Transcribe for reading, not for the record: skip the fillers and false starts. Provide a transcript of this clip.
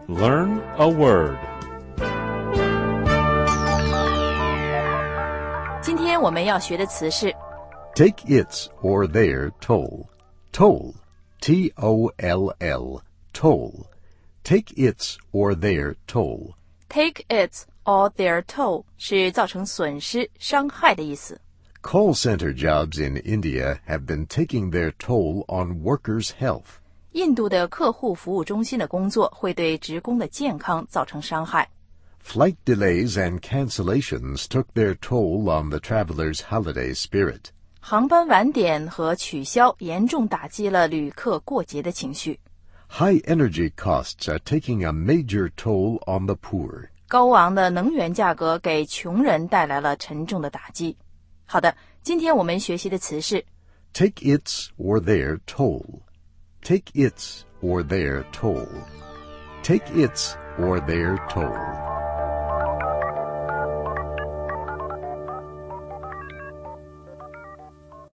Learn a word. 今天我们要学的词是 Take its or their toll. Toll. T-O-L-L. Toll. Take its or their toll. take its or their toll 是造成损失、伤害的意思。 Call center jobs in India have been taking their toll on workers' health. 印度的客户服务中心的工作会对职工的健康造成伤害。 Flight delays and cancellations took their toll on the travelers' holiday spirit. 航班晚点和取消严重打击了旅客过节的情绪。 High energy costs are taking a major toll on the poor. 高昂的能源价格给穷人带来了沉重的打击。好的，今天我们学习的词是 Take its or their toll. Take its or their toll. Take its or their toll.